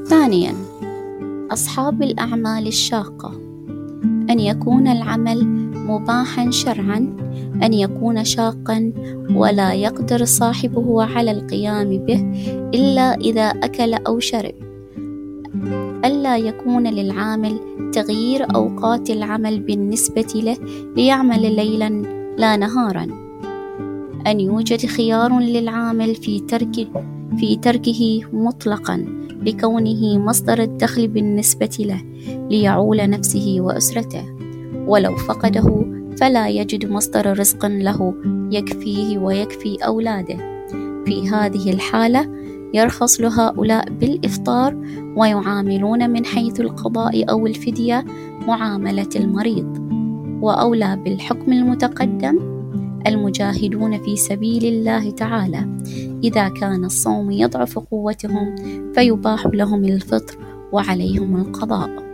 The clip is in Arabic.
ثانيا، أصحاب الأعمال الشاقة: أن يكون العمل مباحا شرعا، أن يكون شاقا ولا يقدر صاحبه على القيام به إلا إذا أكل أو شرب، ألا يكون للعامل تغيير أوقات العمل بالنسبة له ليعمل ليلا لا نهارا، أن يوجد خيار للعامل في تركه مطلقا لكونه مصدر الدخل بالنسبة له ليعول نفسه وأسرته، ولو فقده فلا يجد مصدر رزق له يكفيه ويكفي أولاده. في هذه الحالة يرخص لهؤلاء بالإفطار، ويعاملون من حيث القضاء أو الفدية معاملة المريض. وأولى بالحكم المتقدم المجاهدون في سبيل الله تعالى، إذا كان الصوم يضعف قوتهم فيباح لهم الفطر وعليهم القضاء.